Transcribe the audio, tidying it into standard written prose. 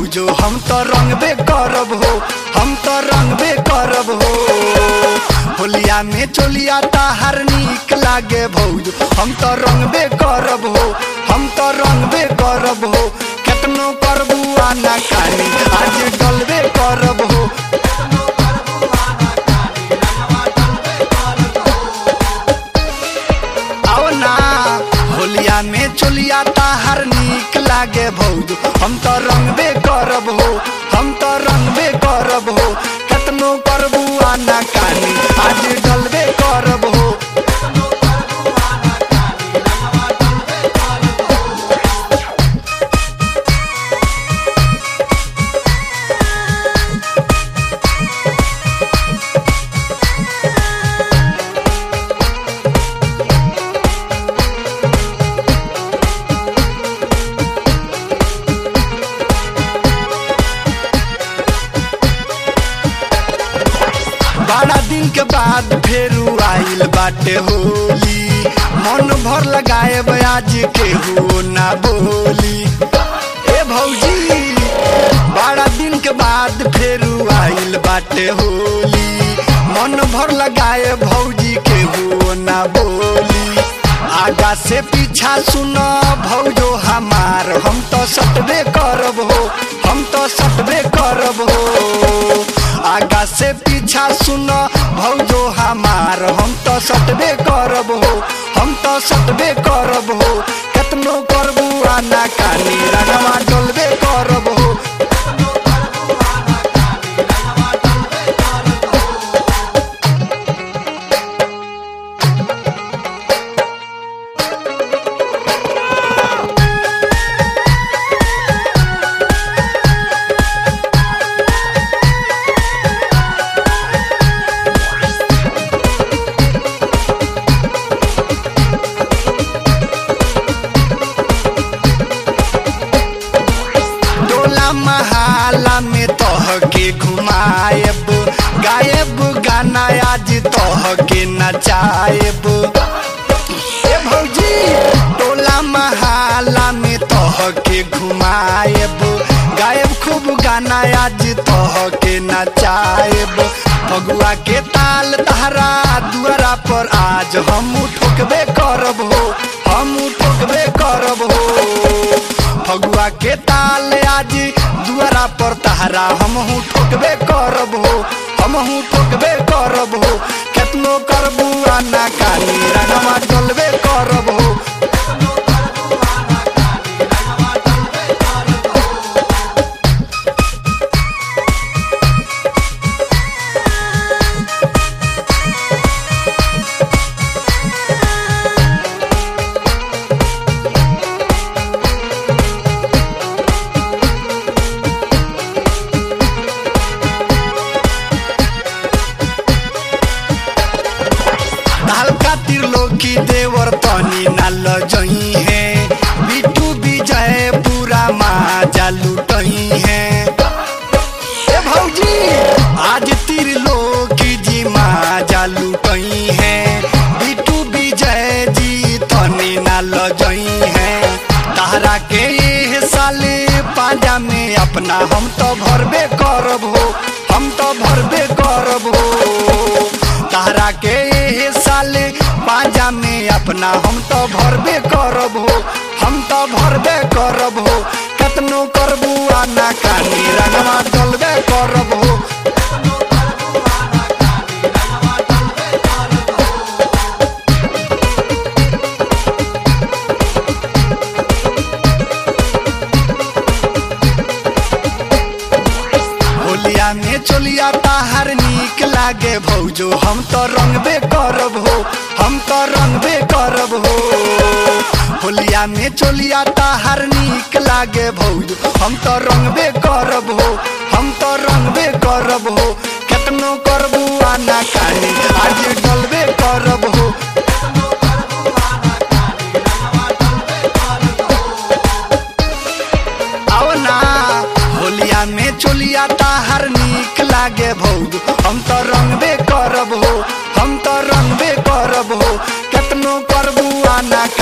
भौजो हम तो रंगबे करब हो, हम तो रंगबे करब हो। होलिया में चोलिया ताहर नीक लागे भौजो हम तो रंगबे करब हो, हम तो रंगबे करब हो। केतनो करबू आना कानी आज डलबे करब हो। आओ ना होलिया में चोलिया ताहर नीक लागे भौजो हम तो रंगबे करब हो, हम तो रंगबे करब हो। केतनो करबू आना कानी आज डलबे करब हो। बड़ा दिन के बाद फेरू आइल बाटे होली, मन भर लगाए आज केहू ना बोली। ए भौजी बड़ा दिन के बाद फेरू आइल बाटे होली, मन भर लगाए भौजी केहू ना बोली। आगा से पीछा सुनो भौजो हमार हम तो सटबे करब हो, हम तो सटबे करब हो। आगा से पीछा सुनो भौजो हमार हम तो सटबे करब हो, हम तो सटबे करब हो। केतनो करबू आना कानी रंगवा डलबे करब हो। महाला में तोह के घुमाएब, गायब गाना आज तोह के नचाएब। ए भौजी टोला महाला में तोह के घुमाएब, गायब खूब गाना आज तोह के नचाएब। फगुआ के ताल तहरा दुआरा पर आज हम ठोकबे करब हो, हम ठोकबे करब हो। फगुआ के ताल आज दुआरा पर तहरा हमहू ठोकबे करब हो, हमहू ठोकबे करब हो। केतनो करबू आना कानी रंगवा डलबे करब हो। त्रिलोकी देवर तनी नाल जई है, बिटू विजय पूरा माजा लुटई है। ए भौजी आज त्रिलोकी जी माजा लुटई है, बिटू विजय जी तनी नाल जई है। तहरा के ये साले पाजा में अपना हम तो भरबे करब हो, हम तो भरबे करब हो। तहरा के ये साले पाजा में अपना हम तो भरबे करब हो, हम तो भरबे करब हो। केतनो करबू आना कानी रंगवा डलबे करब हो। होलिया में चोलिया ताहर नीक लागे भौजो हम तो रंगबे करब हो, हम तो रंगबे करब हो। होलिया में चोलिया ताहर नीक लागे भौजो हम तो रंगबे करब हो, हम तो रंगबे करब हो। केतनो करबू आना कानी आज डलबे करब हो। आओ ना होलिया में चोलिया ताहर नीक लागे भौजो हम तो रंगबे करब हो, हम तो रंगबे करब हो। केतनो करबू आना